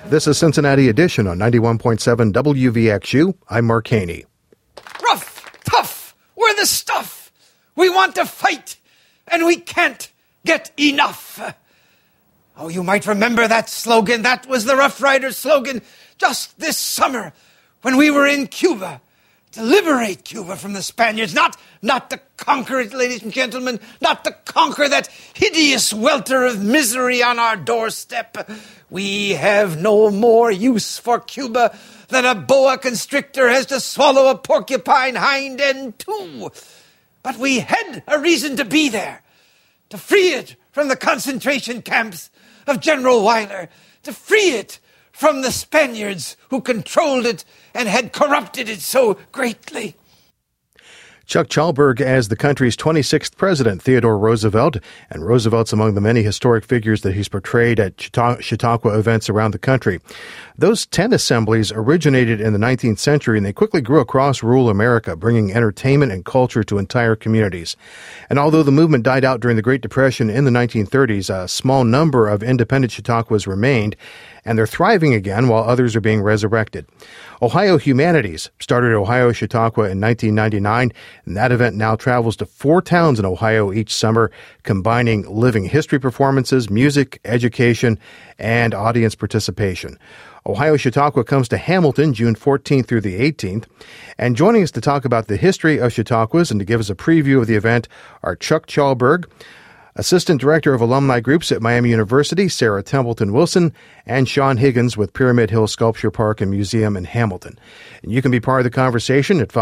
This is Cincinnati Edition on 91.7 WVXU. I'm Mark Haney. Rough, tough, we're the stuff. We want to fight, and we can't get enough. Oh, you might remember that slogan. That was the Rough Riders slogan just this summer when we were in Cuba. To liberate Cuba from the Spaniards, not to conquer it, ladies and gentlemen, not to conquer that hideous welter of misery on our doorstep. We have no more use for Cuba than a boa constrictor has to swallow a porcupine hind end too. But we had a reason to be there, to free it from the concentration camps of General Weyler, to free it from the Spaniards who controlled it and had corrupted it so greatly. Chuck Chalberg as the country's 26th president, Theodore Roosevelt, and Roosevelt's among the many historic figures that he's portrayed at Chautauqua events around the country. Those 10 assemblies originated in the 19th century, and they quickly grew across rural America, bringing entertainment and culture to entire communities. And although the movement died out during the Great Depression in the 1930s, a small number of independent Chautauquas remained, and they're thriving again while others are being resurrected. Ohio Humanities started Ohio Chautauqua in 1999, and that event now travels to 4 towns in Ohio each summer, combining living history performances, music, education, and audience participation. Ohio Chautauqua comes to Hamilton June 14th through the 18th. And joining us to talk about the history of Chautauquas and to give us a preview of the event are Chuck Chalberg, Assistant Director of Alumni Groups at Miami University, Sarah Templeton Wilson, and Sean Higgins with Pyramid Hill Sculpture Park and Museum in Hamilton. And you can be part of the conversation at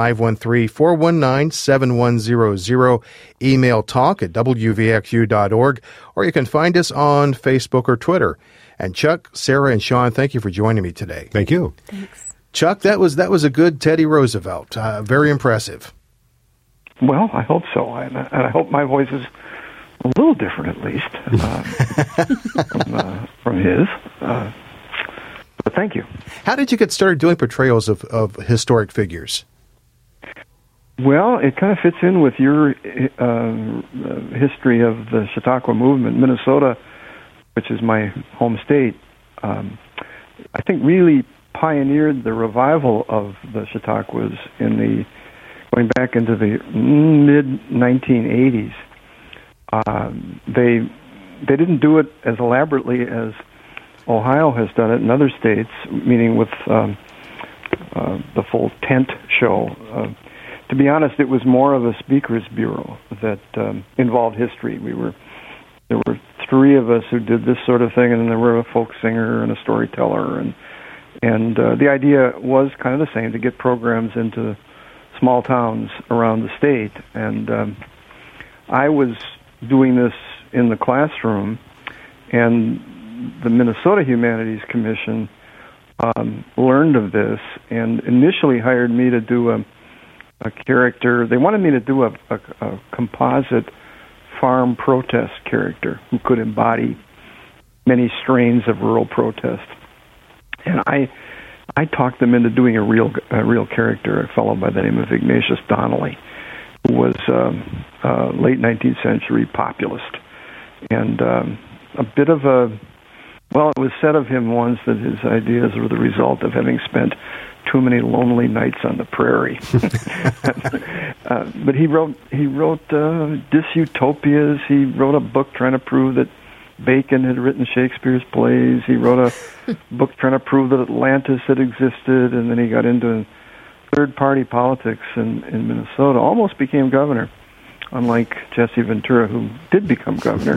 513-419-7100, email talk@wvxu.org, or you can find us on Facebook or Twitter. And Chuck, Sarah, and Sean, thank you for joining me today. Thank you. Thanks. Chuck, that was a good Teddy Roosevelt. Very impressive. Well, I hope so. And I hope my voice is a little different, at least, from his. But thank you. How did you get started doing portrayals of historic figures? Well, it kind of fits in with your history of the Chautauqua movement. Minnesota, which is my home state, I think really pioneered the revival of the Chautauquas going back into the mid-1980s. They didn't do it as elaborately as Ohio has done it in other states, meaning with the full tent show. To be honest, it was more of a speakers bureau that involved history. There were 3 of us who did this sort of thing, and then there were a folk singer and a storyteller, and the idea was kind of the same, to get programs into small towns around the state. And I was doing this in the classroom, and the Minnesota Humanities Commission learned of this and initially hired me to do a character. They wanted me to do a composite farm protest character who could embody many strains of rural protest. And I talked them into doing a real character, a fellow by the name of Ignatius Donnelly, who was late 19th century populist. And a bit of it was said of him once that his ideas were the result of having spent too many lonely nights on the prairie. But he wrote Dysutopias. He wrote a book trying to prove that Bacon had written Shakespeare's plays. He wrote a book trying to prove that Atlantis had existed, and then he got into third-party politics in Minnesota, almost became governor, unlike Jesse Ventura, who did become governor.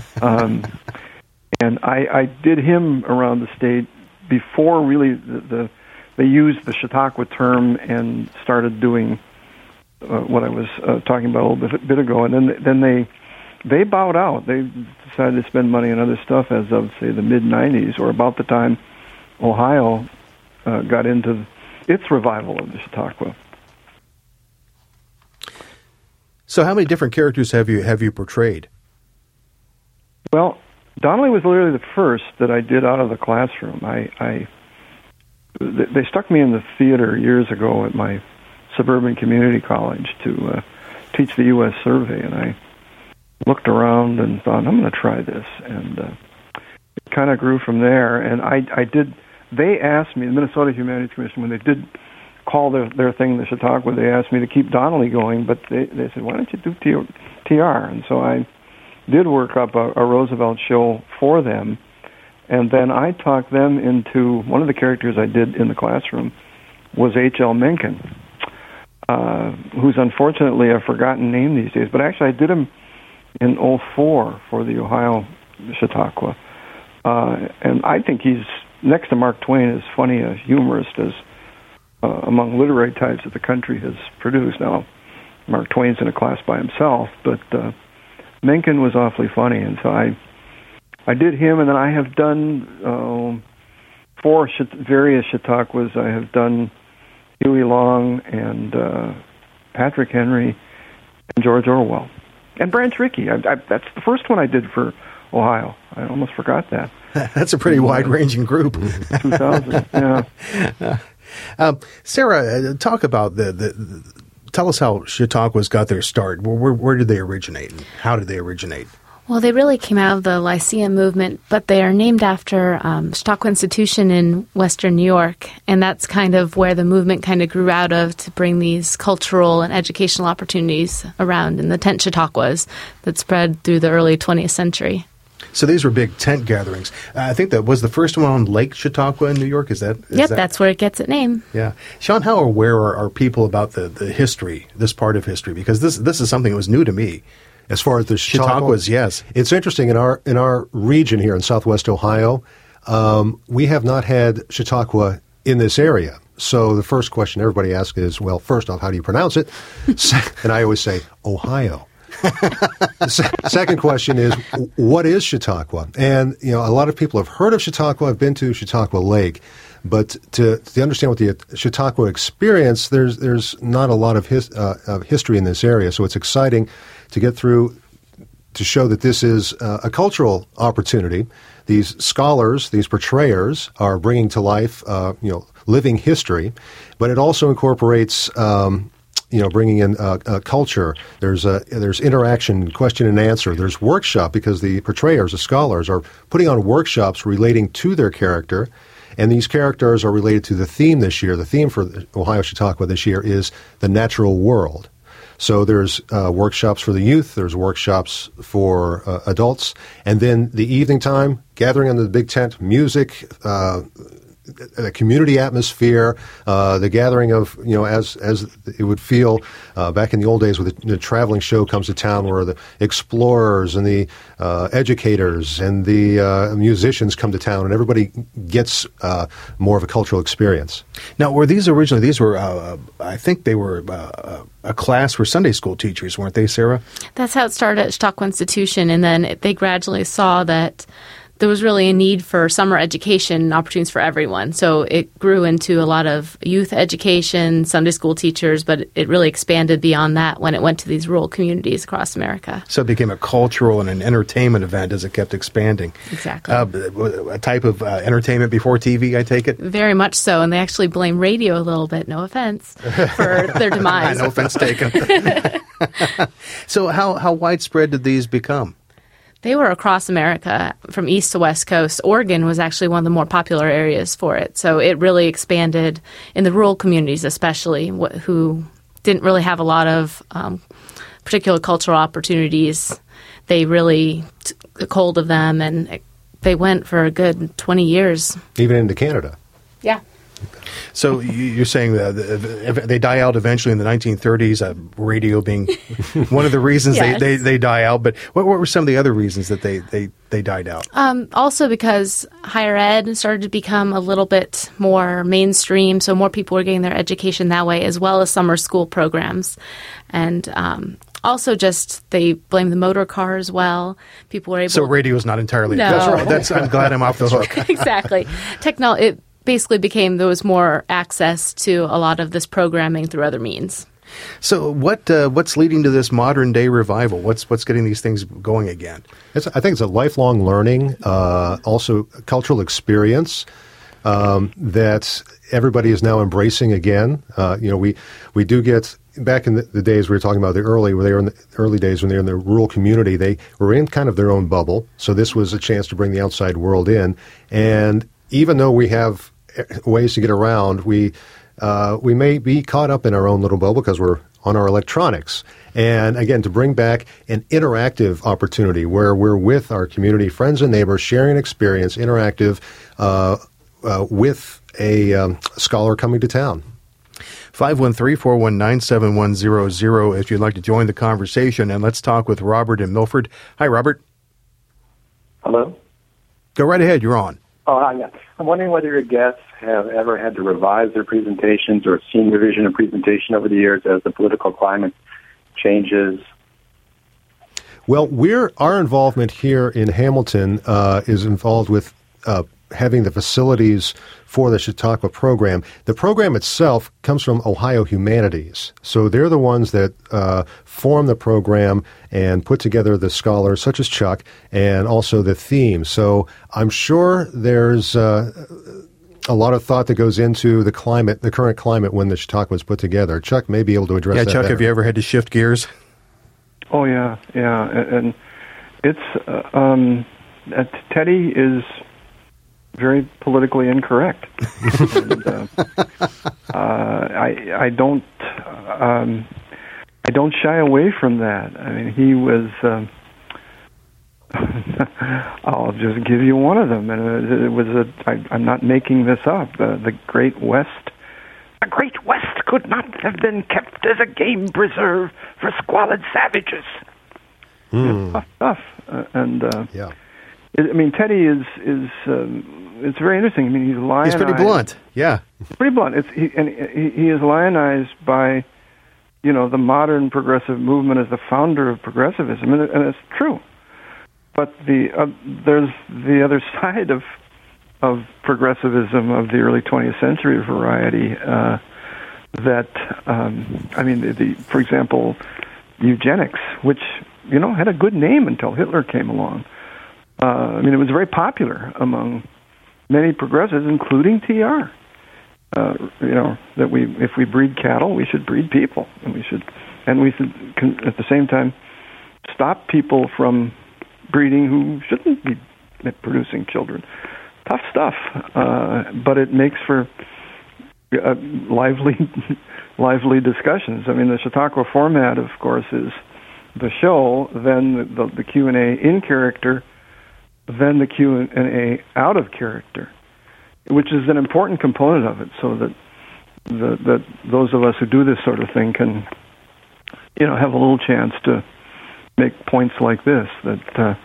And I did him around the state before really they used the Chautauqua term and started doing what I was talking about a little bit ago. And then they bowed out. They decided to spend money on other stuff as of, say, the mid-'90s, or about the time Ohio got into its revival of the Chautauqua. So how many different characters have you portrayed? Well, Donnelly was literally the first that I did out of the classroom. They stuck me in the theater years ago at my suburban community college to teach the U.S. Survey, and I looked around and thought, I'm going to try this, and it kind of grew from there. And I they asked me, the Minnesota Humanities Commission, when they did call their thing the Chautauqua, they asked me to keep Donnelly going, but they said, why don't you do TR? And so I did work up a Roosevelt show for them, and then I talked them into, one of the characters I did in the classroom was H.L. Mencken, who's unfortunately a forgotten name these days, but actually I did him in 2004 for the Ohio Chautauqua. And I think he's, next to Mark Twain, as funny a humorist as among literary types that the country has produced. Now, Mark Twain's in a class by himself, but Mencken was awfully funny, and so I did him, and then I have done four various Chautauquas. I have done Huey Long and Patrick Henry and George Orwell. And Branch Rickey. That's the first one I did for Ohio. I almost forgot that. That's a pretty wide-ranging group. 2000, yeah. Sarah, talk about tell us how Chautauquas got their start. Where did they originate? And how did they originate? Well, they really came out of the Lyceum movement, but they are named after Chautauqua Institution in Western New York, and that's kind of where the movement kind of grew out of to bring these cultural and educational opportunities around in the tent Chautauquas that spread through the early 20th century. So these were big tent gatherings. I think that was the first one on Lake Chautauqua in New York. Yep, that's where it gets its name. Yeah. Sean, how aware are people about the history, this part of history? Because this is something that was new to me. As far as the Chautauquas, yes. It's interesting, in our region here in Southwest Ohio, we have not had Chautauqua in this area. So the first question everybody asks is, well, first off, how do you pronounce it? And I always say, Ohio. Second question is, what is Chautauqua? And, a lot of people have heard of Chautauqua, have been to Chautauqua Lake, but to understand what the Chautauqua experience, there's not a lot of history in this area. So it's exciting to get through to show that this is a cultural opportunity. These scholars, these portrayers, are bringing to life, living history, but it also incorporates bringing in culture. There's interaction, question and answer. There's workshop, because the portrayers, the scholars, are putting on workshops relating to their character, and these characters are related to the theme this year. The theme for Ohio Chautauqua this year is the natural world. So there's workshops for the youth, there's workshops for adults, and then the evening time, gathering under the big tent, music, the community atmosphere, the gathering of, as it would feel back in the old days, when the traveling show comes to town, where the explorers and the educators and the musicians come to town, and everybody gets more of a cultural experience. Now, were these originally, I think they were a class for Sunday school teachers, weren't they, Sarah? That's how it started at Chautauqua Institution, and then they gradually saw that there was really a need for summer education opportunities for everyone. So it grew into a lot of youth education, Sunday school teachers, but it really expanded beyond that when it went to these rural communities across America. So it became a cultural and an entertainment event as it kept expanding. Exactly. A type of entertainment before TV, I take it? Very much so, and they actually blame radio a little bit, no offense, for their demise. No offense taken. So how widespread did these become? They were across America, from east to west coast. Oregon was actually one of the more popular areas for it. So it really expanded in the rural communities, especially, who didn't really have a lot of particular cultural opportunities. They really took hold of them, and they went for a good 20 years. Even into Canada. Yeah. So you're saying that they die out eventually in the 1930s, radio being one of the reasons yes. they die out. But what were some of the other reasons that they died out? Also because higher ed started to become a little bit more mainstream, so more people were getting their education that way, as well as summer school programs. And also just they blame the motor car as well. People were able. So radio is not entirely. No. That's right. I'm glad I'm off the hook. Exactly. It basically became there was more access to a lot of this programming through other means. So what's leading to this modern day revival? What's getting these things going again? I think it's a lifelong learning, also cultural experience that everybody is now embracing again. We do get. Back in the days we were talking about, where they were in the early days when they were in the rural community, they were in kind of their own bubble. So this was a chance to bring the outside world in. And even though we have ways to get around, we may be caught up in our own little bubble because we're on our electronics. And again, to bring back an interactive opportunity where we're with our community, friends and neighbors, sharing experience, interactive with a scholar coming to town. 513-419-7100 if you'd like to join the conversation. And let's talk with Robert in Milford. Hi, Robert. Hello? Go right ahead. You're on. Oh, hi, yeah. I'm wondering whether your guests have ever had to revise their presentations or seen revision of presentation over the years as the political climate changes. Well, our involvement here in Hamilton is involved with having the facilities for the Chautauqua program. The program itself comes from Ohio Humanities. So they're the ones that form the program and put together the scholars, such as Chuck, and also the theme. So I'm sure there's a lot of thought that goes into the climate, the current climate when the Chautauqua was put together. Chuck may be able to address that Chuck, better. have you ever had to shift gears? Oh, yeah. And it's, Teddy is very politically incorrect. And, I don't shy away from that. I mean, he was. I'll just give you one of them, and it was I'm not making this up. The Great West. The Great West could not have been kept as a game preserve for squalid savages. It's tough stuff, yeah. I mean, Teddy is it's very interesting. I mean, he's lionized. He's pretty blunt. Yeah, pretty blunt. He is lionized by, the modern progressive movement as the founder of progressivism, and it's true. But there's the other side of progressivism of the early 20th century variety. For example, eugenics, which had a good name until Hitler came along. It was very popular among many progressives, including TR. That if we breed cattle, we should breed people, and we should at the same time stop people from breeding who shouldn't be producing children. Tough stuff, but it makes for lively discussions. I mean, the Chautauqua format, of course, is the show, then the Q&A in character, then the Q&A out of character, which is an important component of it, so that that those of us who do this sort of thing can, have a little chance to make points like this that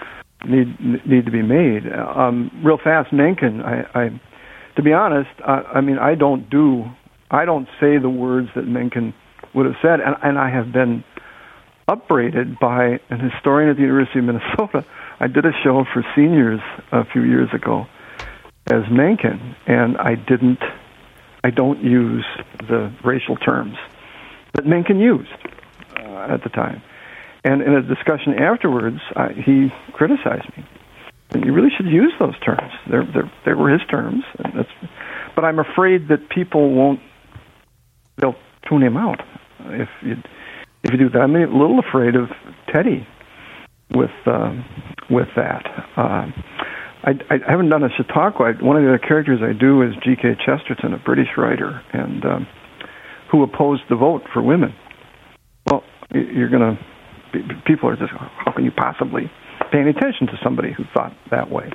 need to be made. Real fast, Mencken. To be honest, I don't say the words that Mencken would have said, and I have been upbraided by an historian at the University of Minnesota. I did a show for seniors a few years ago as Mencken, and I don't use the racial terms that Mencken used at the time. And in a discussion afterwards, he criticized me. And you really should use those terms. They were his terms. But I'm afraid that people they'll tune him out if you do that. I'm a little afraid of Teddy with that. I haven't done a Chautauqua. One of the other characters I do is G.K. Chesterton, a British writer, and who opposed the vote for women. Well, people are just, how can you possibly pay any attention to somebody who thought that way?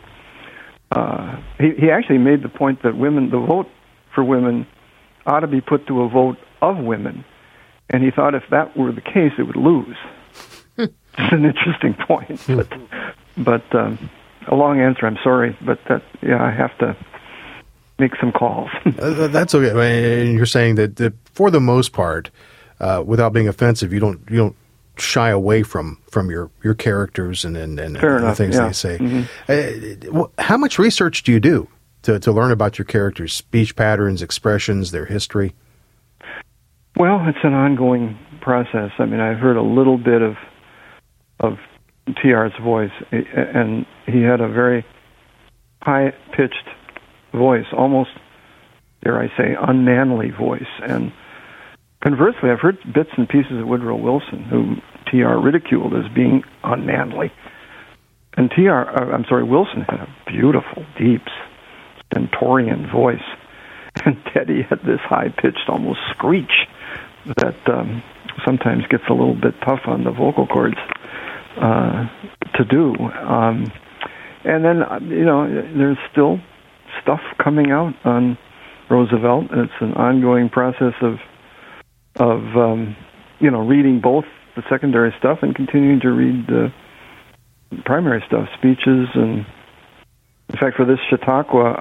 He actually made the point that the vote for women ought to be put to a vote of women, and he thought if that were the case, it would lose. It's an interesting point, but a long answer. I'm sorry, but I have to make some calls. That's okay. I mean, you're saying that for the most part, without being offensive, you don't shy away from your characters and the things they say. Mm-hmm. How much research do you do to learn about your characters' speech patterns, expressions, their history? Well, it's an ongoing process. I mean, I've heard a little bit of TR's voice, and he had a very high-pitched voice, almost, dare I say, unmanly voice. And conversely, I've heard bits and pieces of Woodrow Wilson, who TR ridiculed as being unmanly. And Wilson had a beautiful, deep, stentorian voice. And Teddy had this high-pitched, almost screech that sometimes gets a little bit tough on the vocal cords to do. And then, there's still stuff coming out on Roosevelt. It's an ongoing process of reading both the secondary stuff and continuing to read the primary stuff, speeches. And in fact, for this Chautauqua,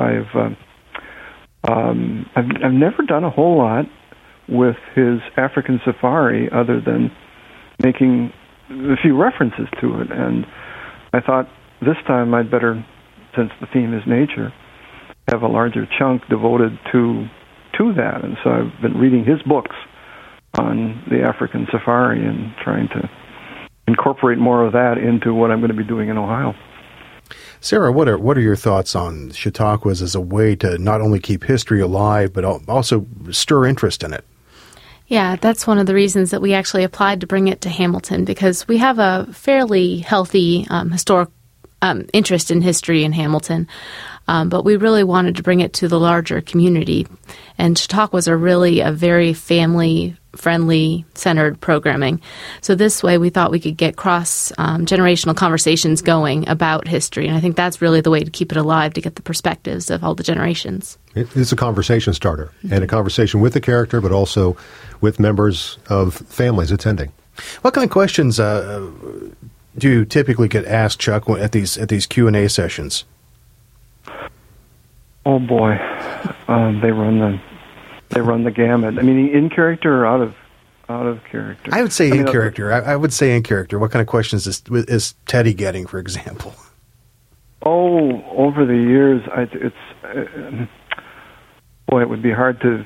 I've never done a whole lot with his African safari other than making a few references to it. And I thought this time I'd better, since the theme is nature, have a larger chunk devoted to that. And so I've been reading his books on the African safari and trying to incorporate more of that into what I'm going to be doing in Ohio. Sarah, what are your thoughts on Chautauquas as a way to not only keep history alive, but also stir interest in it? Yeah, that's one of the reasons that we actually applied to bring it to Hamilton, because we have a fairly healthy historic interest in history in Hamilton, but we really wanted to bring it to the larger community. And Chautauquas are really a very family-friendly, centered programming. So this way we thought we could get cross-generational conversations going about history, and I think that's really the way to keep it alive, to get the perspectives of all the generations. It's a conversation starter, and a conversation with the character, but also with members of families attending. What kind of questions do you typically get asked, Chuck, at these Q&A sessions? Oh boy, they run the gamut. I mean, in character or out of character? I would say in character. I would say in character. What kind of questions is Teddy getting, for example? Oh, over the years, it would be hard to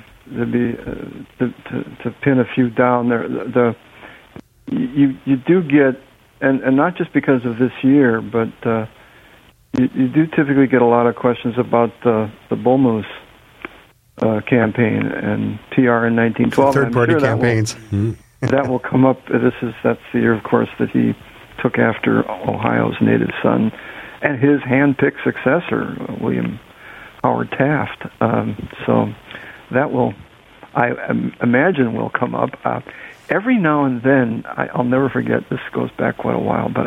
pin a few down there. You do get, and not just because of this year, but you do typically get a lot of questions about the Bull Moose campaign and TR in 1912. Third-party campaigns. That will come up. That's the year, of course, that he took after Ohio's native son and his hand-picked successor, William Howard Taft. So that will, I imagine, will come up. Every now and then, I'll never forget, this goes back quite a while, but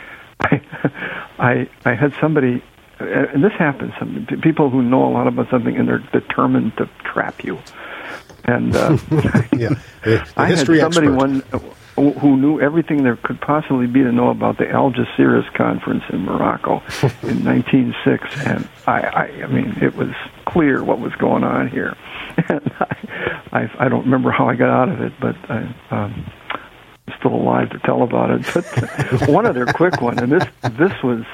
I had somebody, and this happens, people who know a lot about something and they're determined to trap you. And I had somebody who knew everything there could possibly be to know about the Algeciras conference in Morocco in 1906, and I mean, it was clear what was going on here. And I don't remember how I got out of it, but I'm still alive to tell about it. But one other quick one, and this was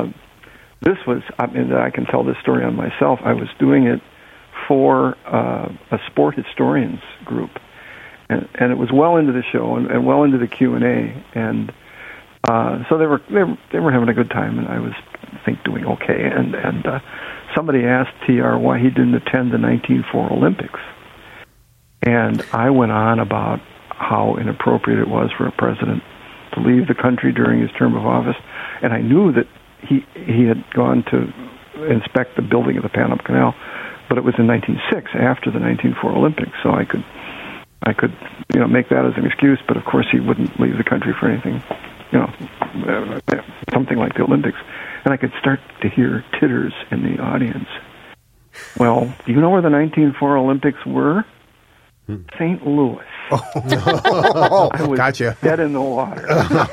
I mean, I can tell this story on myself. I was doing it for a sport historians group, and it was well into the show and well into the Q&A, and so they were having a good time, and I was, I think, doing okay. And somebody asked TR why he didn't attend the 1904 Olympics, and I went on about how inappropriate it was for a president to leave the country during his term of office, and I knew that he had gone to inspect the building of the Panama Canal, but it was in 1906, after the 1904 Olympics, so I could make that as an excuse, but of course he wouldn't leave the country for anything, something like the Olympics. And I could start to hear titters in the audience. Well, do you know where the 1904 Olympics were? St. Louis. I was gotcha. Dead in the water.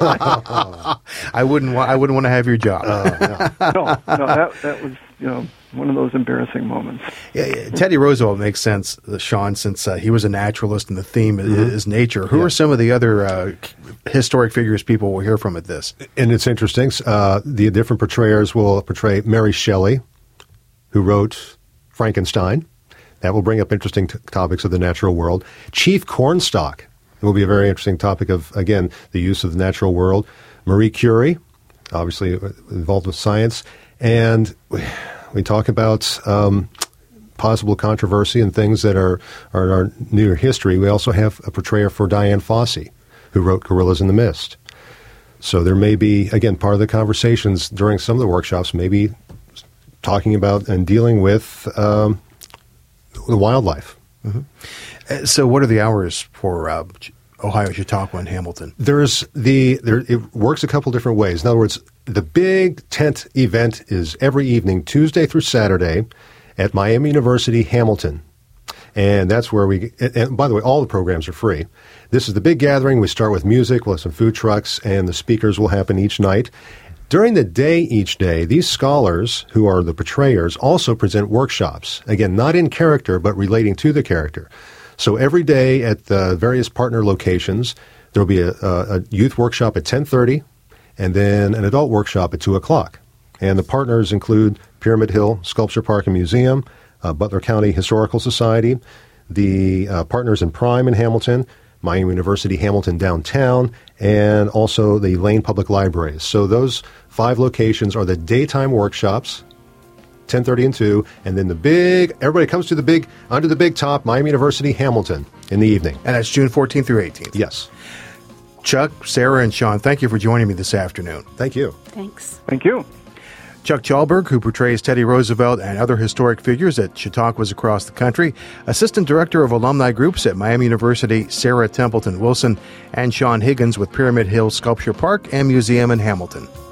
I wouldn't want to have your job. No, that was one of those embarrassing moments. Yeah, Teddy Roosevelt makes sense, Sean, since he was a naturalist and the theme is nature. Who are some of the other historic figures people will hear from at this? And it's interesting. The different portrayers will portray Mary Shelley, who wrote Frankenstein. That will bring up interesting topics of the natural world. Chief Cornstalk will be a very interesting topic of, again, the use of the natural world. Marie Curie, obviously involved with science. And we talk about possible controversy and things that are our near history. We also have a portrayer for Diane Fossey, who wrote Gorillas in the Mist. So there may be, again, part of the conversations during some of the workshops, maybe talking about and dealing with the wildlife. So what are the hours for Ohio, Chautauqua, and Hamilton? It works a couple different ways. In other words, the big tent event is every evening, Tuesday through Saturday, at Miami University, Hamilton. And that's where and by the way, all the programs are free. This is the big gathering. We start with music, we'll have some food trucks, and the speakers will happen each night. During the day each day, these scholars, who are the portrayers, also present workshops. Again, not in character, but relating to the character. So every day at the various partner locations, there will be a youth workshop at 10:30, and then an adult workshop at 2 o'clock. And the partners include Pyramid Hill Sculpture Park and Museum, Butler County Historical Society, the partners in Prime in Hamilton, Miami University Hamilton downtown, and also the Lane Public Libraries. So those 5 locations are the daytime workshops, 10:30 and 2, and then everybody comes to under the big top, Miami University Hamilton in the evening. And that's June 14th through 18th. Yes. Chuck, Sarah, and Sean, thank you for joining me this afternoon. Thank you. Thanks. Thank you. Chuck Chalberg, who portrays Teddy Roosevelt and other historic figures at Chautauquas across the country, Assistant Director of Alumni Groups at Miami University, Sarah Templeton Wilson, and Sean Higgins with Pyramid Hill Sculpture Park and Museum in Hamilton.